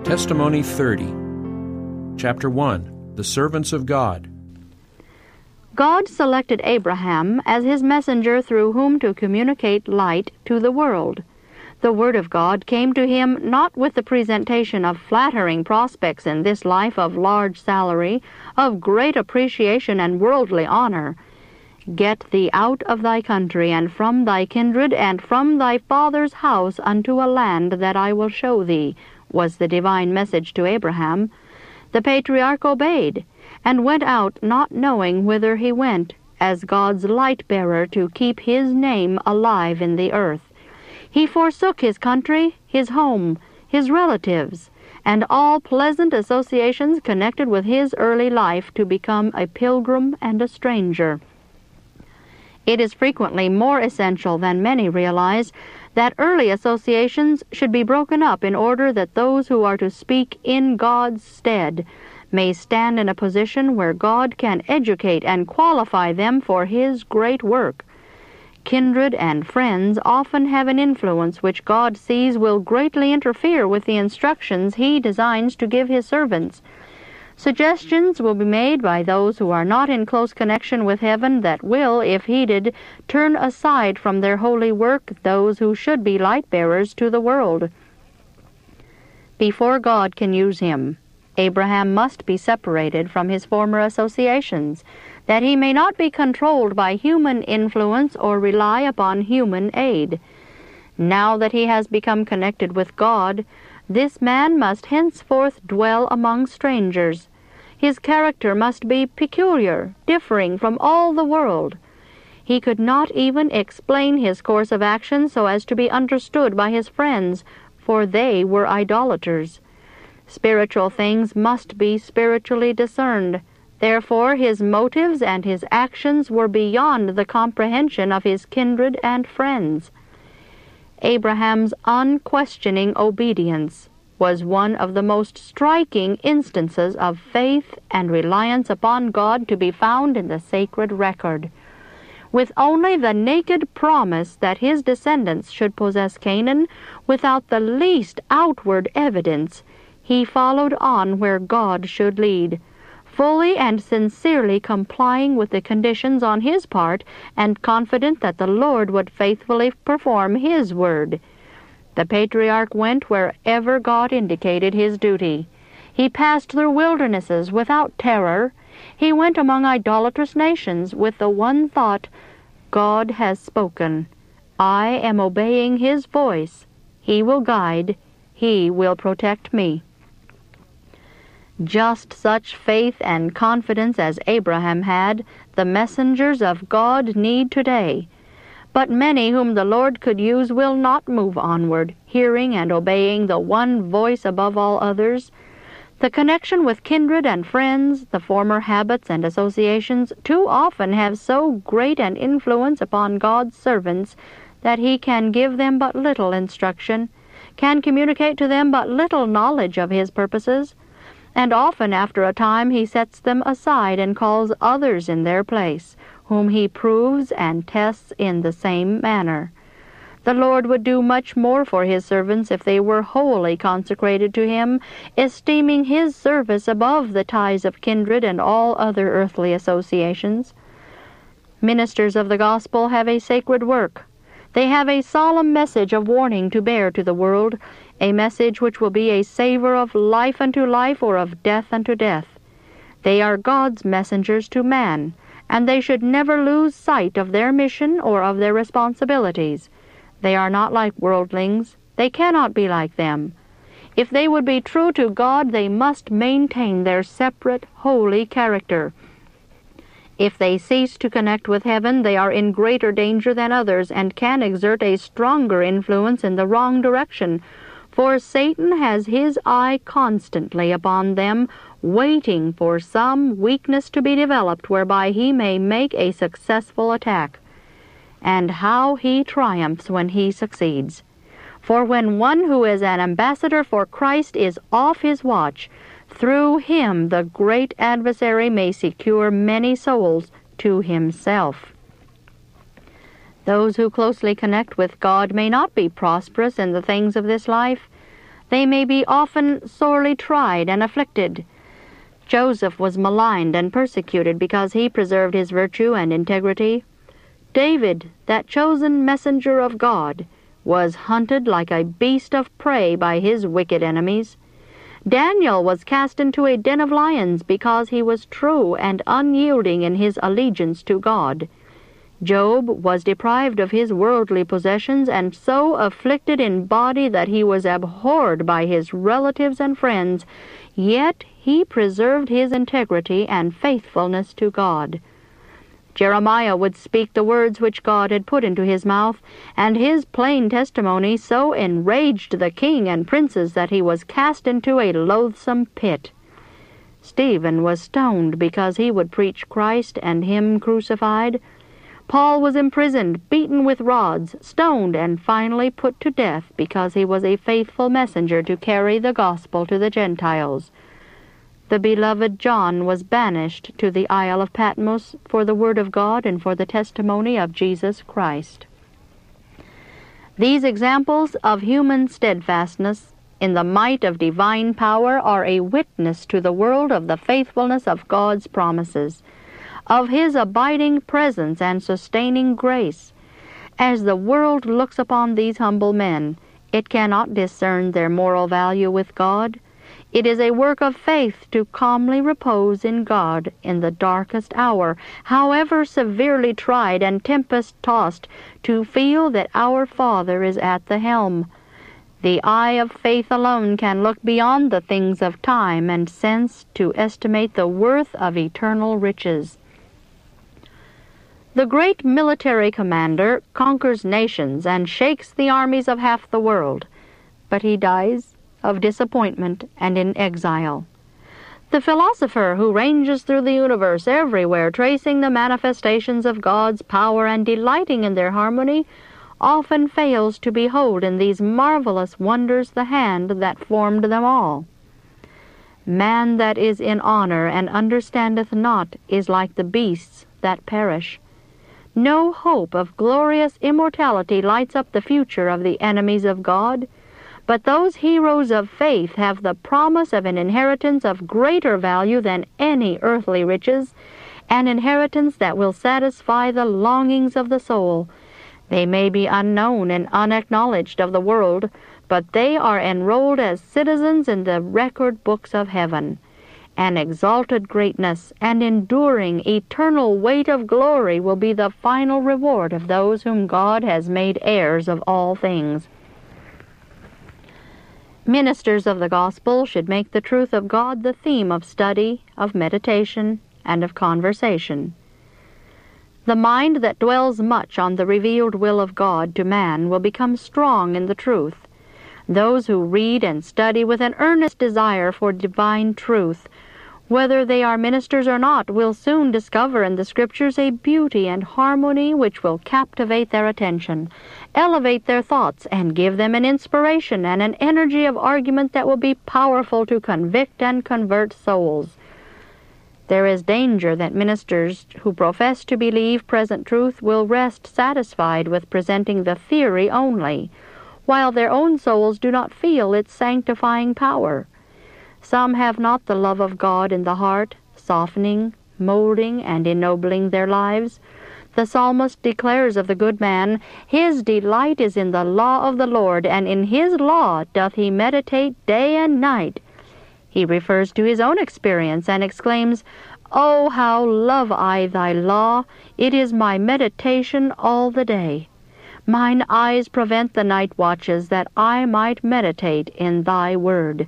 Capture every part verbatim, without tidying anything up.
Testimony thirty. Chapter one. The Servants of God. God selected Abraham as his messenger through whom to communicate light to the world. The Word of God came to him not with the presentation of flattering prospects in this life of large salary, of great appreciation and worldly honor. Get thee out of thy country, and from thy kindred, and from thy father's house unto a land that I will show thee, was the divine message to Abraham. The patriarch obeyed, and went out not knowing whither he went, as God's light-bearer to keep his name alive in the earth. He forsook his country, his home, his relatives, and all pleasant associations connected with his early life to become a pilgrim and a stranger. It is frequently more essential than many realize that early associations should be broken up in order that those who are to speak in God's stead may stand in a position where God can educate and qualify them for His great work. Kindred and friends often have an influence which God sees will greatly interfere with the instructions He designs to give His servants. Suggestions will be made by those who are not in close connection with heaven that will, if heeded, turn aside from their holy work those who should be light-bearers to the world. Before God can use him, Abraham must be separated from his former associations, that he may not be controlled by human influence or rely upon human aid. Now that he has become connected with God, this man must henceforth dwell among strangers. His character must be peculiar, differing from all the world. He could not even explain his course of action so as to be understood by his friends, for they were idolaters. Spiritual things must be spiritually discerned. Therefore his motives and his actions were beyond the comprehension of his kindred and friends. Abraham's unquestioning obedience was one of the most striking instances of faith and reliance upon God to be found in the sacred record. With only the naked promise that his descendants should possess Canaan, without the least outward evidence, he followed on where God should lead, fully and sincerely complying with the conditions on his part, and confident that the Lord would faithfully perform His word. The patriarch went wherever God indicated his duty. He passed through wildernesses without terror. He went among idolatrous nations with the one thought, God has spoken. I am obeying His voice. He will guide. He will protect me. Just such faith and confidence as Abraham had, the messengers of God need today. But many whom the Lord could use will not move onward, hearing and obeying the one voice above all others. The connection with kindred and friends, the former habits and associations, too often have so great an influence upon God's servants that He can give them but little instruction, can communicate to them but little knowledge of His purposes, and often after a time He sets them aside and calls others in their place, whom He proves and tests in the same manner. The Lord would do much more for His servants if they were wholly consecrated to Him, esteeming His service above the ties of kindred and all other earthly associations. Ministers of the gospel have a sacred work. They have a solemn message of warning to bear to the world, a message which will be a savor of life unto life or of death unto death. They are God's messengers to man, and they should never lose sight of their mission or of their responsibilities. They are not like worldlings. They cannot be like them. If they would be true to God, they must maintain their separate, holy character. If they cease to connect with heaven, they are in greater danger than others, and can exert a stronger influence in the wrong direction, for Satan has his eye constantly upon them, waiting for some weakness to be developed whereby he may make a successful attack. And how he triumphs when he succeeds! For when one who is an ambassador for Christ is off his watch, through him the great adversary may secure many souls to himself. Those who closely connect with God may not be prosperous in the things of this life. They may be often sorely tried and afflicted. Joseph was maligned and persecuted because he preserved his virtue and integrity. David, that chosen messenger of God, was hunted like a beast of prey by his wicked enemies. Daniel was cast into a den of lions because he was true and unyielding in his allegiance to God. Job was deprived of his worldly possessions and so afflicted in body that he was abhorred by his relatives and friends, yet he preserved his integrity and faithfulness to God. Jeremiah would speak the words which God had put into his mouth, and his plain testimony so enraged the king and princes that he was cast into a loathsome pit. Stephen was stoned because he would preach Christ and him crucified. Paul was imprisoned, beaten with rods, stoned, and finally put to death because he was a faithful messenger to carry the gospel to the Gentiles. The beloved John was banished to the Isle of Patmos for the word of God and for the testimony of Jesus Christ. These examples of human steadfastness in the might of divine power are a witness to the world of the faithfulness of God's promises, of His abiding presence and sustaining grace. As the world looks upon these humble men, it cannot discern their moral value with God. It is a work of faith to calmly repose in God in the darkest hour, however severely tried and tempest-tossed, to feel that our Father is at the helm. The eye of faith alone can look beyond the things of time and sense to estimate the worth of eternal riches. The great military commander conquers nations and shakes the armies of half the world, but he dies of disappointment and in exile. The philosopher who ranges through the universe everywhere, tracing the manifestations of God's power and delighting in their harmony, often fails to behold in these marvelous wonders the hand that formed them all. Man that is in honor and understandeth not is like the beasts that perish. No hope of glorious immortality lights up the future of the enemies of God, but those heroes of faith have the promise of an inheritance of greater value than any earthly riches, an inheritance that will satisfy the longings of the soul. They may be unknown and unacknowledged of the world, but they are enrolled as citizens in the record books of heaven. An exalted greatness and enduring eternal weight of glory will be the final reward of those whom God has made heirs of all things. Ministers of the gospel should make the truth of God the theme of study, of meditation, and of conversation. The mind that dwells much on the revealed will of God to man will become strong in the truth. Those who read and study with an earnest desire for divine truth, whether they are ministers or not, will soon discover in the Scriptures a beauty and harmony which will captivate their attention, elevate their thoughts, and give them an inspiration and an energy of argument that will be powerful to convict and convert souls. There is danger that ministers who profess to believe present truth will rest satisfied with presenting the theory only, while their own souls do not feel its sanctifying power. Some have not the love of God in the heart, softening, molding, and ennobling their lives. The psalmist declares of the good man, "His delight is in the law of the Lord, and in His law doth he meditate day and night." He refers to his own experience and exclaims, "Oh, how love I thy law! It is my meditation all the day. Mine eyes prevent the night watches, that I might meditate in thy word."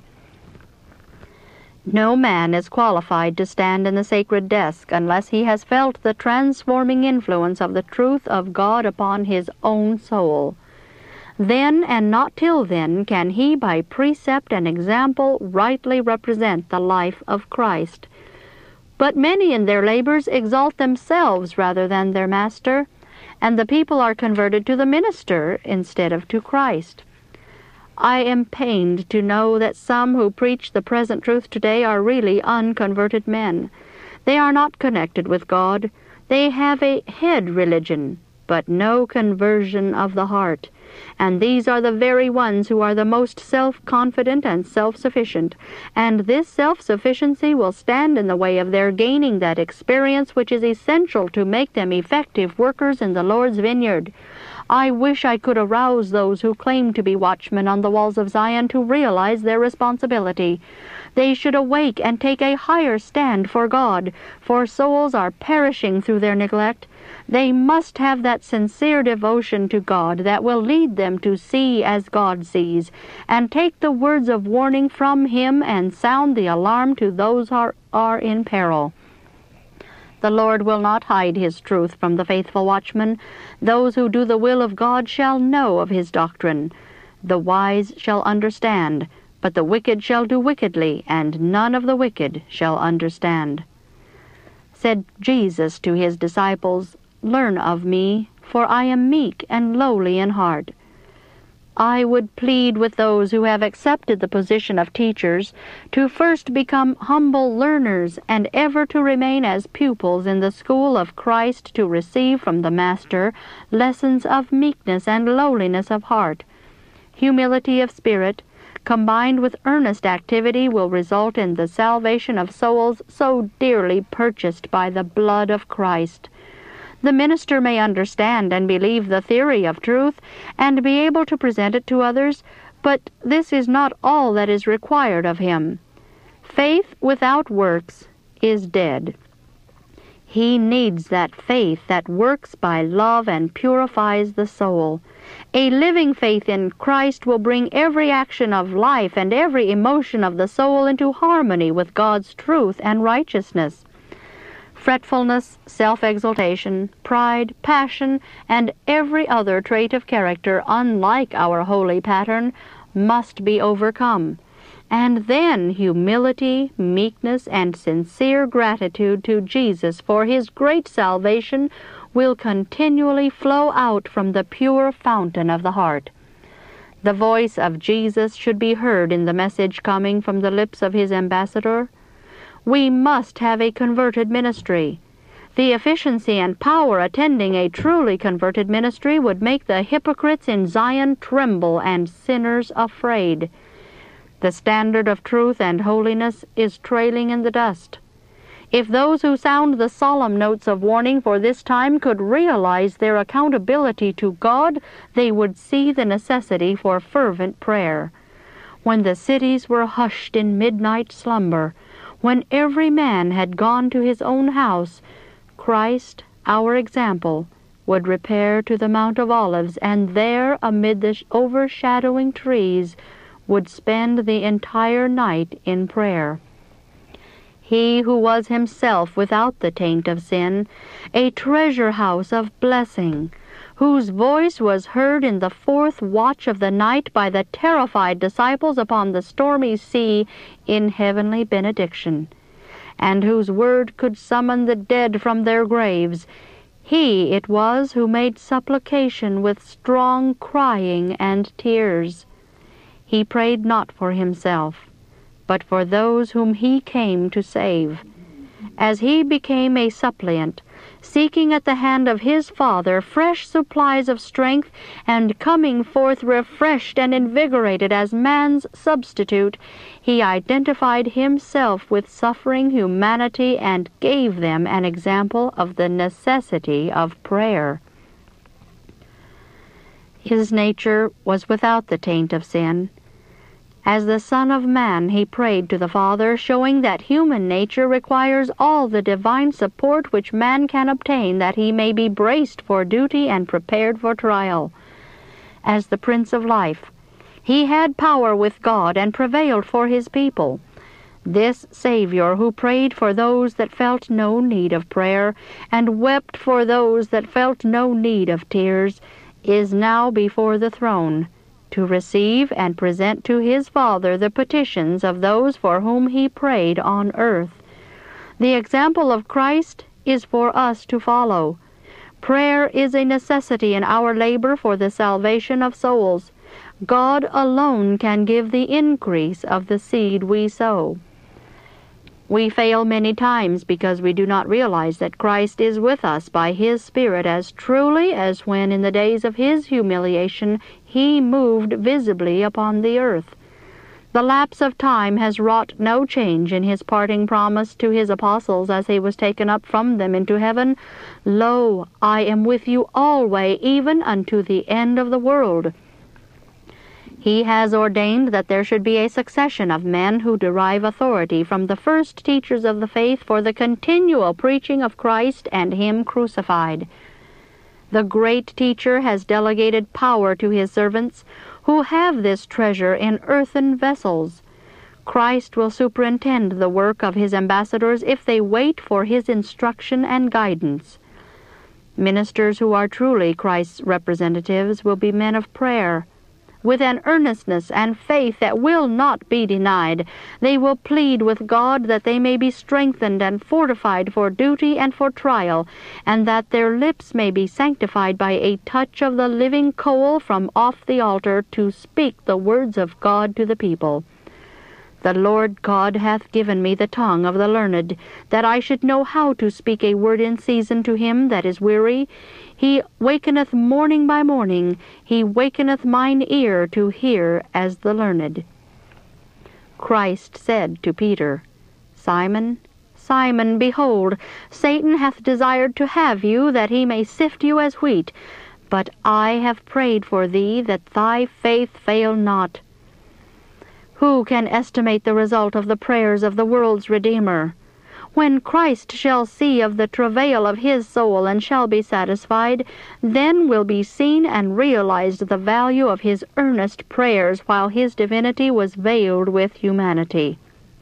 No man is qualified to stand in the sacred desk unless he has felt the transforming influence of the truth of God upon his own soul. Then, and not till then, can he by precept and example rightly represent the life of Christ. But many in their labors exalt themselves rather than their master, and the people are converted to the minister instead of to Christ. I am pained to know that some who preach the present truth today are really unconverted men. They are not connected with God. They have a head religion, but no conversion of the heart. And these are the very ones who are the most self-confident and self-sufficient, and this self-sufficiency will stand in the way of their gaining that experience which is essential to make them effective workers in the Lord's vineyard. I wish I could arouse those who claim to be watchmen on the walls of Zion to realize their responsibility. They should awake and take a higher stand for God, for souls are perishing through their neglect. They must have that sincere devotion to God that will lead them to see as God sees, and take the words of warning from Him and sound the alarm to those who are, are in peril. The Lord will not hide His truth from the faithful watchman. Those who do the will of God shall know of His doctrine. The wise shall understand, but the wicked shall do wickedly, and none of the wicked shall understand. Said Jesus to His disciples, "Learn of me, for I am meek and lowly in heart." I would plead with those who have accepted the position of teachers to first become humble learners and ever to remain as pupils in the school of Christ, to receive from the Master lessons of meekness and lowliness of heart. Humility of spirit, combined with earnest activity, will result in the salvation of souls so dearly purchased by the blood of Christ. The minister may understand and believe the theory of truth and be able to present it to others, but this is not all that is required of him. Faith without works is dead. He needs that faith that works by love and purifies the soul. A living faith in Christ will bring every action of life and every emotion of the soul into harmony with God's truth and righteousness. Fretfulness, self-exaltation, pride, passion, and every other trait of character unlike our holy pattern must be overcome. And then humility, meekness, and sincere gratitude to Jesus for His great salvation will continually flow out from the pure fountain of the heart. The voice of Jesus should be heard in the message coming from the lips of His ambassador. We must have a converted ministry. The efficiency and power attending a truly converted ministry would make the hypocrites in Zion tremble and sinners afraid. The standard of truth and holiness is trailing in the dust. If those who sound the solemn notes of warning for this time could realize their accountability to God, they would see the necessity for fervent prayer. When the cities were hushed in midnight slumber, when every man had gone to his own house, Christ, our example, would repair to the Mount of Olives, and there, amid the overshadowing trees, would spend the entire night in prayer. He who was himself without the taint of sin, a treasure house of blessing, whose voice was heard in the fourth watch of the night by the terrified disciples upon the stormy sea in heavenly benediction, and whose word could summon the dead from their graves, He it was who made supplication with strong crying and tears. He prayed not for Himself, but for those whom He came to save. As He became a suppliant, seeking at the hand of His Father fresh supplies of strength, and coming forth refreshed and invigorated as man's substitute, He identified Himself with suffering humanity and gave them an example of the necessity of prayer. His nature was without the taint of sin. As the Son of Man, He prayed to the Father, showing that human nature requires all the divine support which man can obtain, that he may be braced for duty and prepared for trial. As the Prince of Life, He had power with God and prevailed for His people. This Savior, who prayed for those that felt no need of prayer, and wept for those that felt no need of tears, is now before the throne, to receive and present to His Father the petitions of those for whom He prayed on earth. The example of Christ is for us to follow. Prayer is a necessity in our labor for the salvation of souls. God alone can give the increase of the seed we sow. We fail many times because we do not realize that Christ is with us by His Spirit as truly as when in the days of His humiliation He moved visibly upon the earth. The lapse of time has wrought no change in His parting promise to His apostles as He was taken up from them into heaven. Lo, I am with you alway, even unto the end of the world. He has ordained that there should be a succession of men who derive authority from the first teachers of the faith for the continual preaching of Christ and Him crucified. The great teacher has delegated power to His servants, who have this treasure in earthen vessels. Christ will superintend the work of His ambassadors if they wait for His instruction and guidance. Ministers who are truly Christ's representatives will be men of prayer. With an earnestness and faith that will not be denied, they will plead with God that they may be strengthened and fortified for duty and for trial, and that their lips may be sanctified by a touch of the living coal from off the altar to speak the words of God to the people. The Lord God hath given me the tongue of the learned, that I should know how to speak a word in season to him that is weary. He wakeneth morning by morning, he wakeneth mine ear to hear as the learned. Christ said to Peter, Simon, Simon, behold, Satan hath desired to have you, that he may sift you as wheat. But I have prayed for thee, that thy faith fail not. Who can estimate the result of the prayers of the world's Redeemer? When Christ shall see of the travail of His soul and shall be satisfied, then will be seen and realized the value of His earnest prayers while His divinity was veiled with humanity.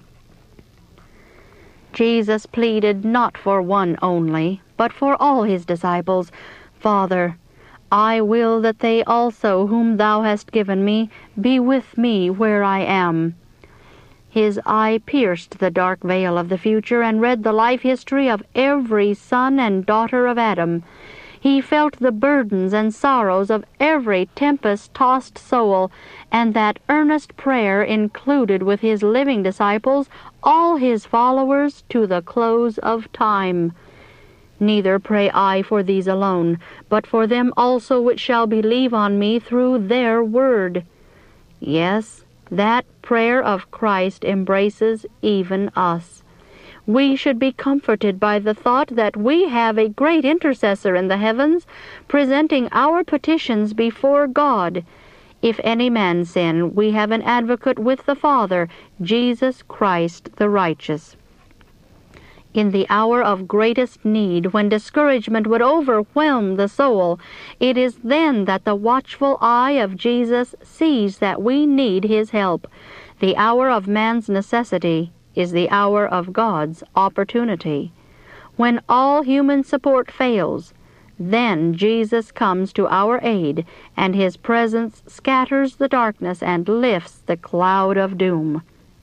Jesus pleaded not for one only, but for all His disciples. Father, I will that they also whom Thou hast given me be with me where I am. His eye pierced the dark veil of the future and read the life history of every son and daughter of Adam. He felt the burdens and sorrows of every tempest-tossed soul, and that earnest prayer included with His living disciples all His followers to the close of time. Neither pray I for these alone, but for them also which shall believe on me through their word. Yes, that prayer of Christ embraces even us. We should be comforted by the thought that we have a great intercessor in the heavens, presenting our petitions before God. If any man sin, we have an advocate with the Father, Jesus Christ the righteous. In the hour of greatest need, when discouragement would overwhelm the soul, it is then that the watchful eye of Jesus sees that we need His help. The hour of man's necessity is the hour of God's opportunity. When all human support fails, then Jesus comes to our aid, and His presence scatters the darkness and lifts the cloud of doom.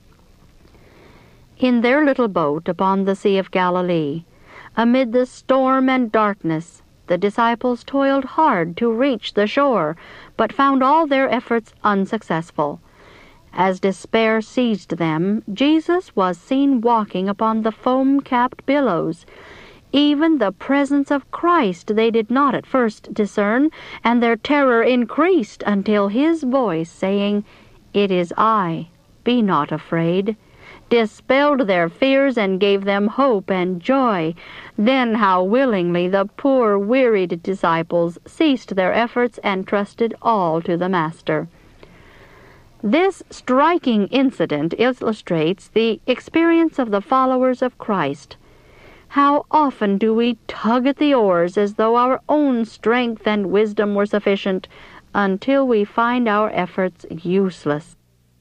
In their little boat upon the Sea of Galilee, amid the storm and darkness, the disciples toiled hard to reach the shore, but found all their efforts unsuccessful. As despair seized them, Jesus was seen walking upon the foam-capped billows. Even the presence of Christ they did not at first discern, and their terror increased until His voice, saying, "It is I, be not afraid," dispelled their fears and gave them hope and joy. Then how willingly the poor wearied disciples ceased their efforts and trusted all to the Master. This striking incident illustrates the experience of the followers of Christ. How often do we tug at the oars as though our own strength and wisdom were sufficient, until we find our efforts useless.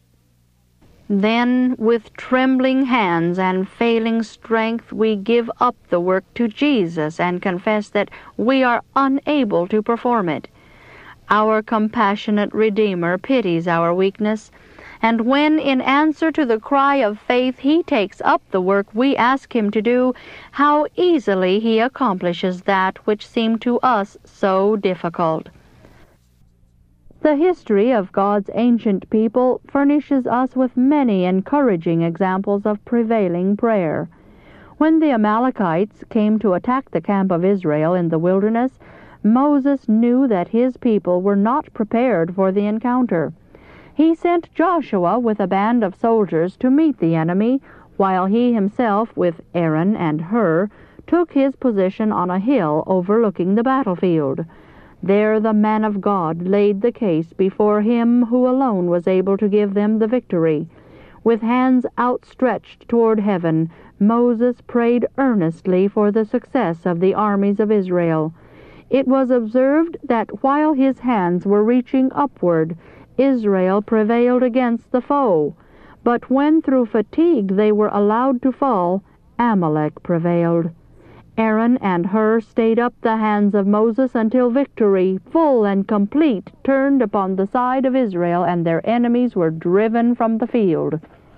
Then, with trembling hands and failing strength, we give up the work to Jesus and confess that we are unable to perform it. Our compassionate Redeemer pities our weakness, and when, in answer to the cry of faith, He takes up the work we ask Him to do, how easily He accomplishes that which seemed to us so difficult. The history of God's ancient people furnishes us with many encouraging examples of prevailing prayer. When the Amalekites came to attack the camp of Israel in the wilderness, Moses knew that his people were not prepared for the encounter. He sent Joshua with a band of soldiers to meet the enemy, while he himself, with Aaron and Hur, took his position on a hill overlooking the battlefield. There the man of God laid the case before him who alone was able to give them the victory. With hands outstretched toward heaven, Moses prayed earnestly for the success of the armies of Israel. It was observed that while his hands were reaching upward, Israel prevailed against the foe. But when through fatigue they were allowed to fall, Amalek prevailed. Aaron and Hur stayed up the hands of Moses until victory, full and complete, turned upon the side of Israel, and their enemies were driven from the field.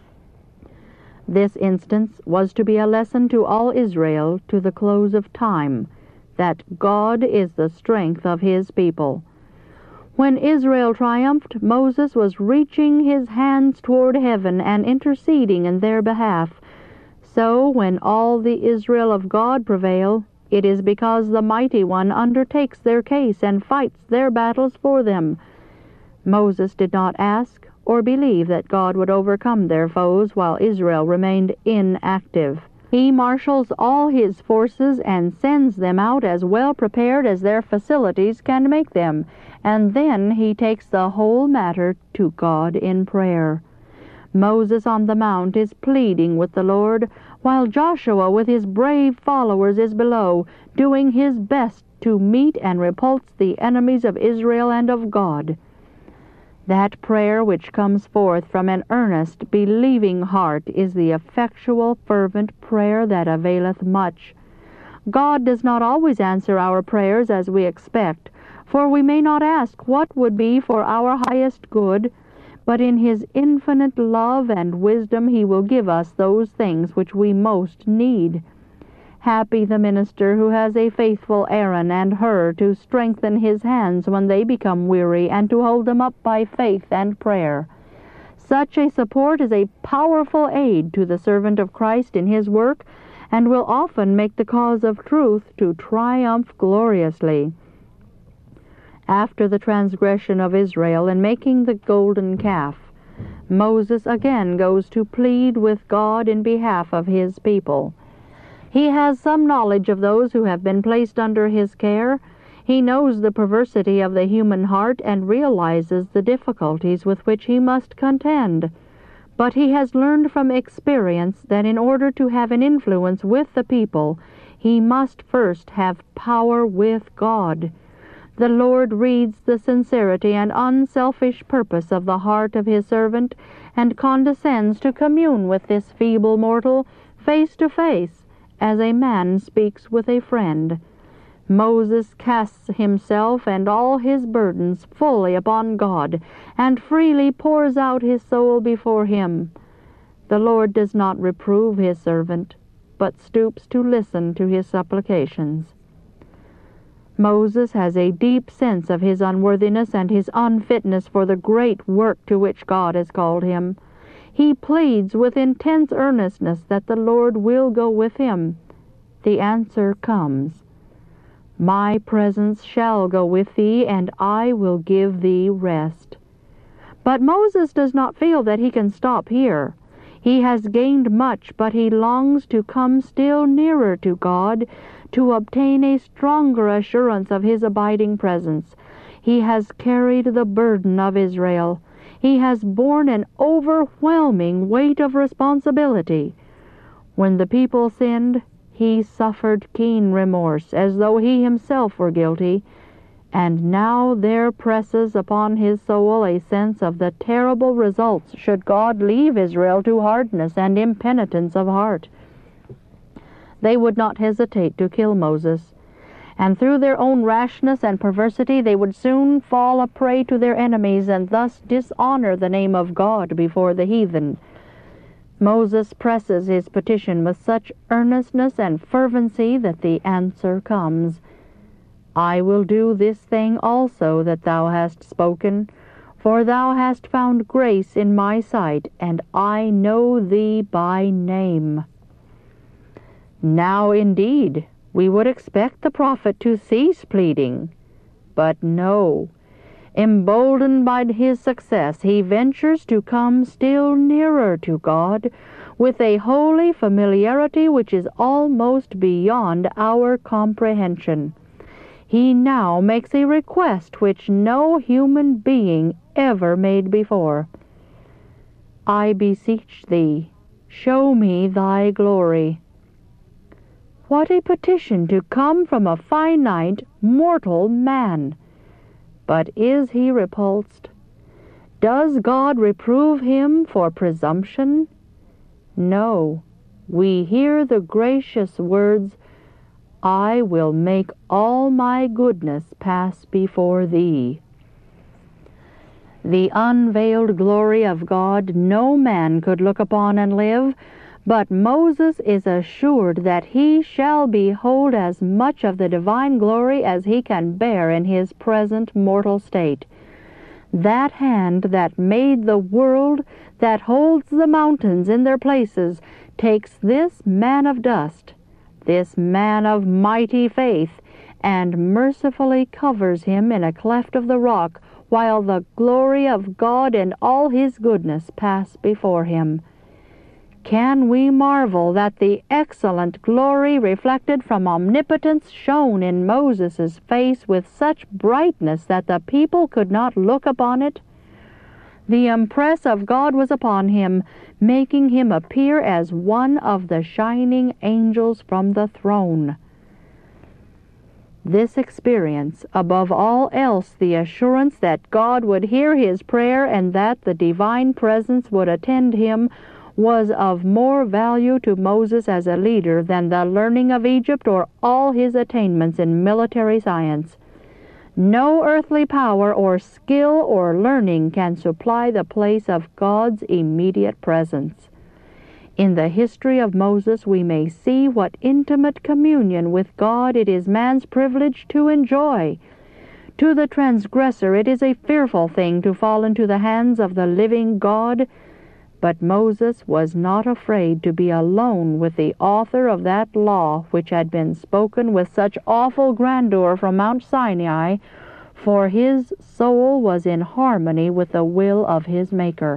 This instance was to be a lesson to all Israel to the close of time, that God is the strength of his people. When Israel triumphed, Moses was reaching his hands toward heaven and interceding in their behalf. So when all the Israel of God prevail, it is because the Mighty One undertakes their case and fights their battles for them. Moses did not ask or believe that God would overcome their foes while Israel remained inactive. He marshals all his forces and sends them out as well prepared as their facilities can make them, and then he takes the whole matter to God in prayer. Moses on the mount is pleading with the Lord, while Joshua with his brave followers is below, doing his best to meet and repulse the enemies of Israel and of God. That prayer which comes forth from an earnest, believing heart is the effectual, fervent prayer that availeth much. God does not always answer our prayers as we expect, for we may not ask what would be for our highest good, but in his infinite love and wisdom he will give us those things which we most need. Happy the minister who has a faithful Aaron and Hur to strengthen his hands when they become weary, and to hold them up by faith and prayer. Such a support is a powerful aid to the servant of Christ in his work, and will often make the cause of truth to triumph gloriously. After the transgression of Israel in making the golden calf, Moses again goes to plead with God in behalf of his people. He has some knowledge of those who have been placed under his care. He knows the perversity of the human heart and realizes the difficulties with which he must contend. But he has learned from experience that in order to have an influence with the people, he must first have power with God. The Lord reads the sincerity and unselfish purpose of the heart of his servant, and condescends to commune with this feeble mortal face to face, as a man speaks with a friend. Moses casts himself and all his burdens fully upon God, and freely pours out his soul before him. The Lord does not reprove his servant, but stoops to listen to his supplications. Moses has a deep sense of his unworthiness and his unfitness for the great work to which God has called him. He pleads with intense earnestness that the Lord will go with him. The answer comes, "My presence shall go with thee, and I will give thee rest." But Moses does not feel that he can stop here. He has gained much, but he longs to come still nearer to God, to obtain a stronger assurance of his abiding presence. He has carried the burden of Israel. He has borne an overwhelming weight of responsibility. When the people sinned, he suffered keen remorse, as though he himself were guilty, and now there presses upon his soul a sense of the terrible results should God leave Israel to hardness and impenitence of heart. They would not hesitate to kill Moses, and through their own rashness and perversity they would soon fall a prey to their enemies, and thus dishonor the name of God before the heathen. Moses presses his petition with such earnestness and fervency that the answer comes. I will do this thing also that thou hast spoken, for thou hast found grace in my sight, and I know thee by name." Now indeed we would expect the prophet to cease pleading, but no. Emboldened by his success, he ventures to come still nearer to God with a holy familiarity which is almost beyond our comprehension. He now makes a request which no human being ever made before. "I beseech thee, show me thy glory." What a petition to come from a finite, mortal man! But is he repulsed? Does God reprove him for presumption? No. We hear the gracious words, "I will make all my goodness pass before thee." The unveiled glory of God no man could look upon and live, but Moses is assured that he shall behold as much of the divine glory as he can bear in his present mortal state. That hand that made the world, that holds the mountains in their places, takes this man of dust, this man of mighty faith, and mercifully covers him in a cleft of the rock, while the glory of God and all his goodness pass before him. Can we marvel that the excellent glory reflected from omnipotence shone in Moses' face with such brightness that the people could not look upon it? The impress of God was upon him, making him appear as one of the shining angels from the throne. This experience, above all else the assurance that God would hear his prayer and that the divine presence would attend him, was of more value to Moses as a leader than the learning of Egypt or all his attainments in military science. No earthly power or skill or learning can supply the place of God's immediate presence. In the history of Moses we may see what intimate communion with God it is man's privilege to enjoy. To the transgressor it is a fearful thing to fall into the hands of the living God, but Moses was not afraid to be alone with the author of that law which had been spoken with such awful grandeur from Mount Sinai, for his soul was in harmony with the will of his Maker.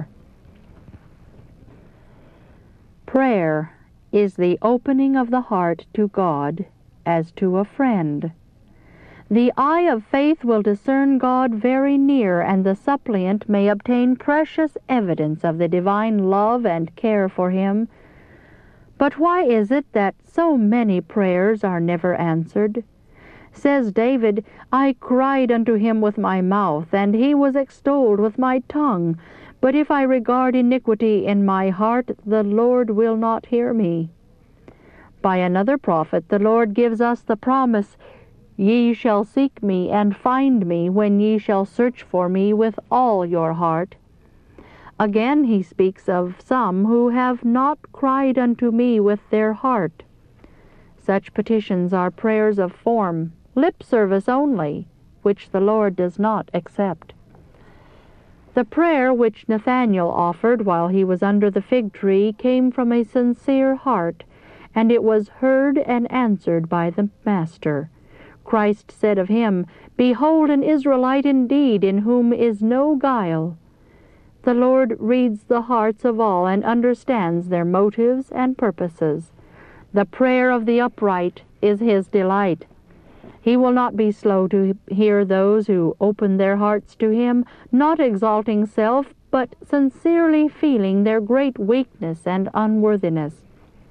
Prayer is the opening of the heart to God as to a friend. The eye of faith will discern God very near, and the suppliant may obtain precious evidence of the divine love and care for him. But why is it that so many prayers are never answered? Says David, "I cried unto him with my mouth, and he was extolled with my tongue. But if I regard iniquity in my heart, the Lord will not hear me." By another prophet the Lord gives us the promise, "Ye shall seek me and find me when ye shall search for me with all your heart." Again he speaks of some who have not cried unto me with their heart. Such petitions are prayers of form, lip service only, which the Lord does not accept. The prayer which Nathanael offered while he was under the fig tree came from a sincere heart, and it was heard and answered by the Master. Christ said of him, "Behold an Israelite indeed, in whom is no guile." The Lord reads the hearts of all and understands their motives and purposes. The prayer of the upright is his delight. He will not be slow to hear those who open their hearts to him, not exalting self, but sincerely feeling their great weakness and unworthiness.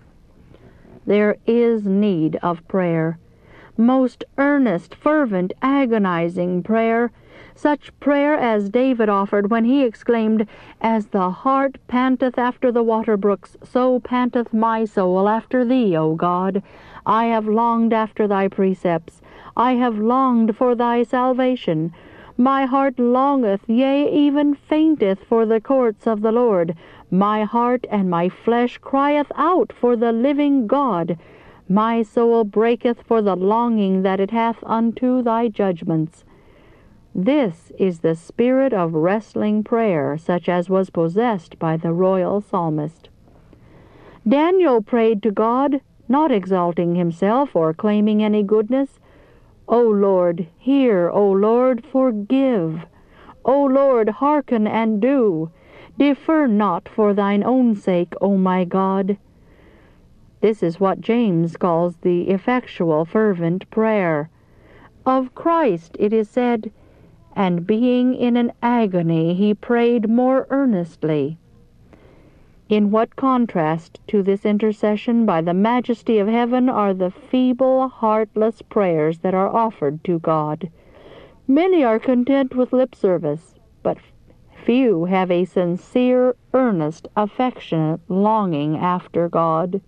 There is need of prayer. Most earnest, fervent, agonizing prayer, such prayer as David offered when he exclaimed, "As the hart panteth after the water brooks, so panteth my soul after thee, O God. I have longed after thy precepts. I have longed for thy salvation. My heart longeth, yea, even fainteth for the courts of the Lord. My heart and my flesh crieth out for the living God. My soul breaketh for the longing that it hath unto thy judgments. This is the spirit of wrestling prayer, such as was possessed by the royal psalmist. Daniel prayed to God, not exalting himself or claiming any goodness. O Lord, hear, O Lord, forgive. O Lord, hearken and do. Defer not for thine own sake, O my God. This is what James calls the effectual fervent prayer. Of Christ it is said, and being in an agony he prayed more earnestly. In what contrast to this intercession by the majesty of heaven are the feeble, heartless prayers that are offered to God. Many are content with lip service, but few have a sincere, earnest, affectionate longing after God.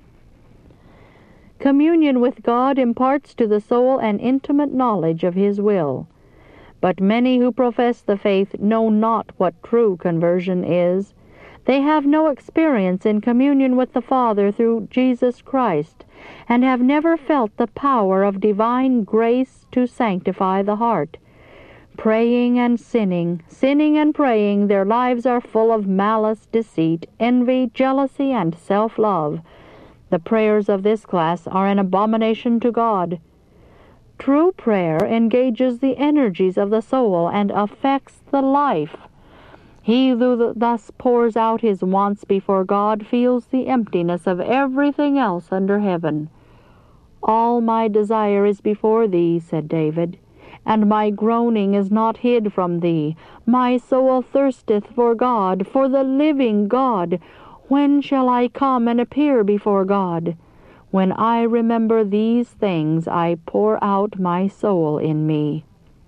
Communion with God imparts to the soul an intimate knowledge of His will. But many who profess the faith know not what true conversion is. They have no experience in communion with the Father through Jesus Christ, and have never felt the power of divine grace to sanctify the heart. Praying and sinning, sinning and praying, their lives are full of malice, deceit, envy, jealousy, and self-love. The prayers of this class are an abomination to God. True prayer engages the energies of the soul and affects the life. He who thus pours out his wants before God feels the emptiness of everything else under heaven. All my desire is before thee, said David, and my groaning is not hid from thee. My soul thirsteth for God, for the living God. When shall I come and appear before God? When I remember these things, I pour out my soul in me.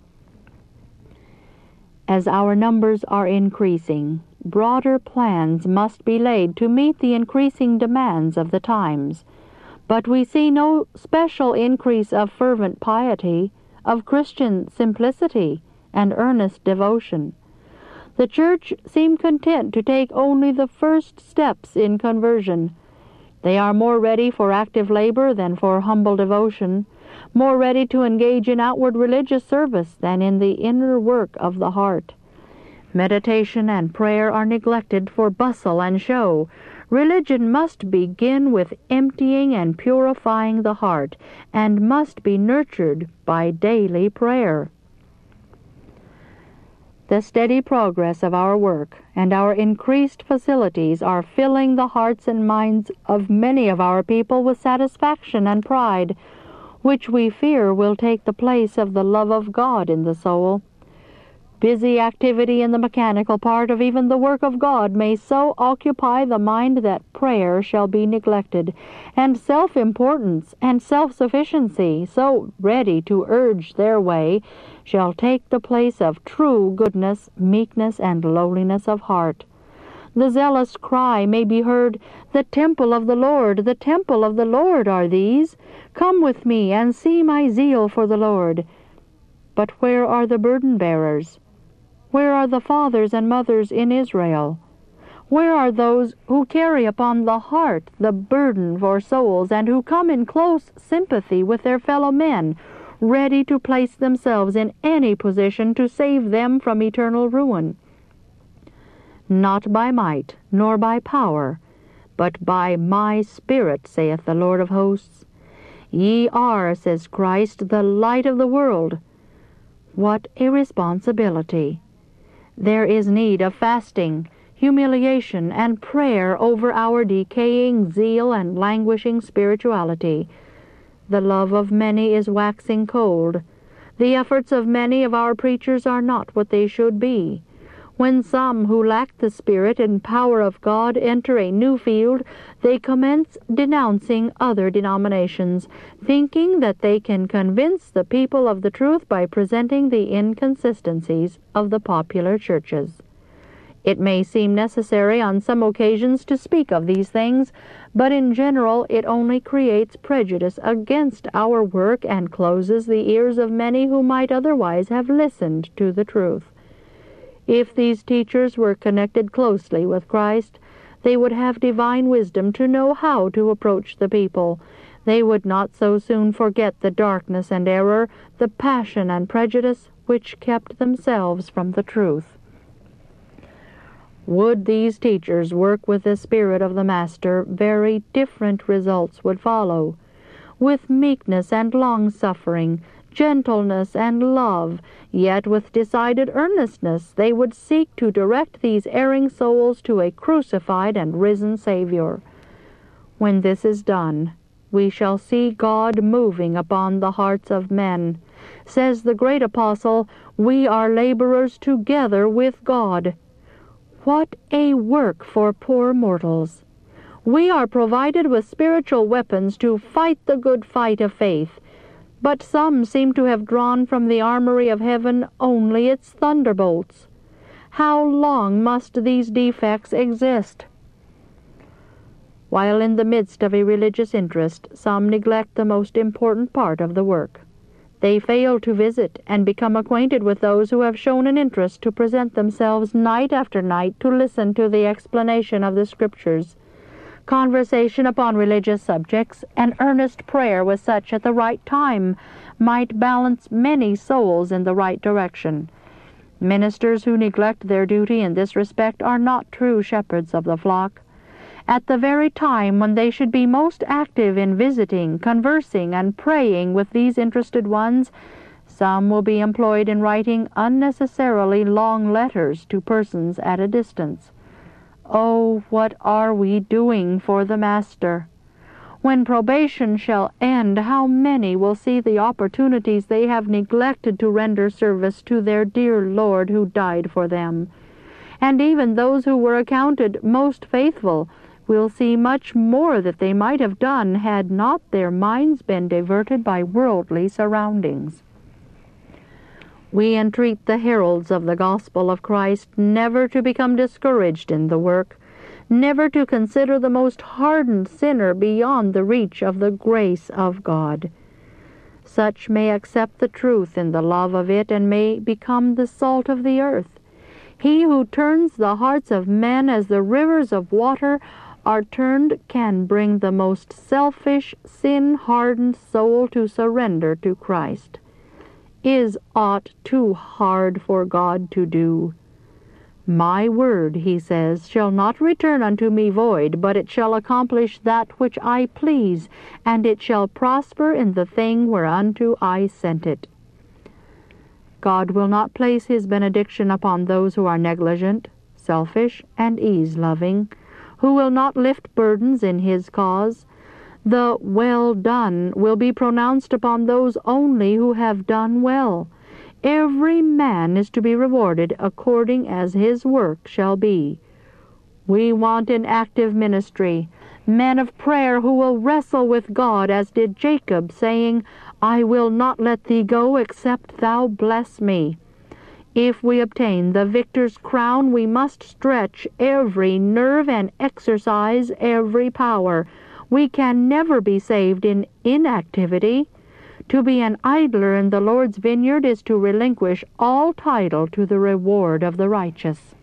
As our numbers are increasing, broader plans must be laid to meet the increasing demands of the times. But we see no special increase of fervent piety, of Christian simplicity, and earnest devotion. The Church seemed content to take only the first steps in conversion. They are more ready for active labor than for humble devotion, more ready to engage in outward religious service than in the inner work of the heart. Meditation and prayer are neglected for bustle and show. Religion must begin with emptying and purifying the heart, and must be nurtured by daily prayer. The steady progress of our work and our increased facilities are filling the hearts and minds of many of our people with satisfaction and pride, which we fear will take the place of the love of God in the soul. Busy activity in the mechanical part of even the work of God may so occupy the mind that prayer shall be neglected, and self-importance and self-sufficiency, so ready to urge their way, shall take the place of true goodness, meekness, and lowliness of heart. The zealous cry may be heard, "The temple of the Lord, the temple of the Lord are these. Come with me and see my zeal for the Lord." But where are the burden-bearers? Where are the fathers and mothers in Israel? Where are those who carry upon the heart the burden for souls, and who come in close sympathy with their fellow men, ready to place themselves in any position to save them from eternal ruin? Not by might, nor by power, but by my Spirit, saith the Lord of hosts. Ye are, says Christ, the light of the world. What a responsibility! There is need of fasting, humiliation, and prayer over our decaying zeal and languishing spirituality. The love of many is waxing cold. The efforts of many of our preachers are not what they should be. When some who lack the Spirit and power of God enter a new field, they commence denouncing other denominations, thinking that they can convince the people of the truth by presenting the inconsistencies of the popular churches. It may seem necessary on some occasions to speak of these things, but in general it only creates prejudice against our work and closes the ears of many who might otherwise have listened to the truth. If these teachers were connected closely with Christ, they would have divine wisdom to know how to approach the people. they would not so soon forget the darkness and error, the passion and prejudice which kept themselves from the truth. Would these teachers work with the Spirit of the Master, very different results would follow. With meekness and long-suffering, gentleness and love, yet with decided earnestness, they would seek to direct these erring souls to a crucified and risen Savior. When this is done, we shall see God moving upon the hearts of men. Says the great apostle, "We are laborers together with God." What a work for poor mortals! We are provided with spiritual weapons to fight the good fight of faith, but some seem to have drawn from the armory of heaven only its thunderbolts. How long must these defects exist? While in the midst of a religious interest, some neglect the most important part of the work. They fail to visit and become acquainted with those who have shown an interest to present themselves night after night to listen to the explanation of the Scriptures. Conversation upon religious subjects and earnest prayer with such at the right time might balance many souls in the right direction. Ministers who neglect their duty in this respect are not true shepherds of the flock. At the very time when they should be most active in visiting, conversing, and praying with these interested ones, some will be employed in writing unnecessarily long letters to persons at a distance. Oh, what are we doing for the Master? When probation shall end, how many will see the opportunities they have neglected to render service to their dear Lord who died for them? And even those who were accounted most faithful will see much more that they might have done had not their minds been diverted by worldly surroundings. We entreat the heralds of the gospel of Christ never to become discouraged in the work, never to consider the most hardened sinner beyond the reach of the grace of God. Such may accept the truth in the love of it and may become the salt of the earth. He who turns the hearts of men as the rivers of water are turned can bring the most selfish, sin-hardened soul to surrender to Christ. Is aught too hard for God to do? My word, he says, shall not return unto me void, but it shall accomplish that which I please, and it shall prosper in the thing whereunto I sent it. God will not place his benediction upon those who are negligent, selfish, and ease-loving, who will not lift burdens in his cause. The well done will be pronounced upon those only who have done well. Every man is to be rewarded according as his work shall be. We want in active ministry men of prayer who will wrestle with God as did Jacob, saying, "I will not let thee go except thou bless me." If we obtain the victor's crown, we must stretch every nerve and exercise every power. We can never be saved in inactivity. To be an idler in the Lord's vineyard is to relinquish all title to the reward of the righteous.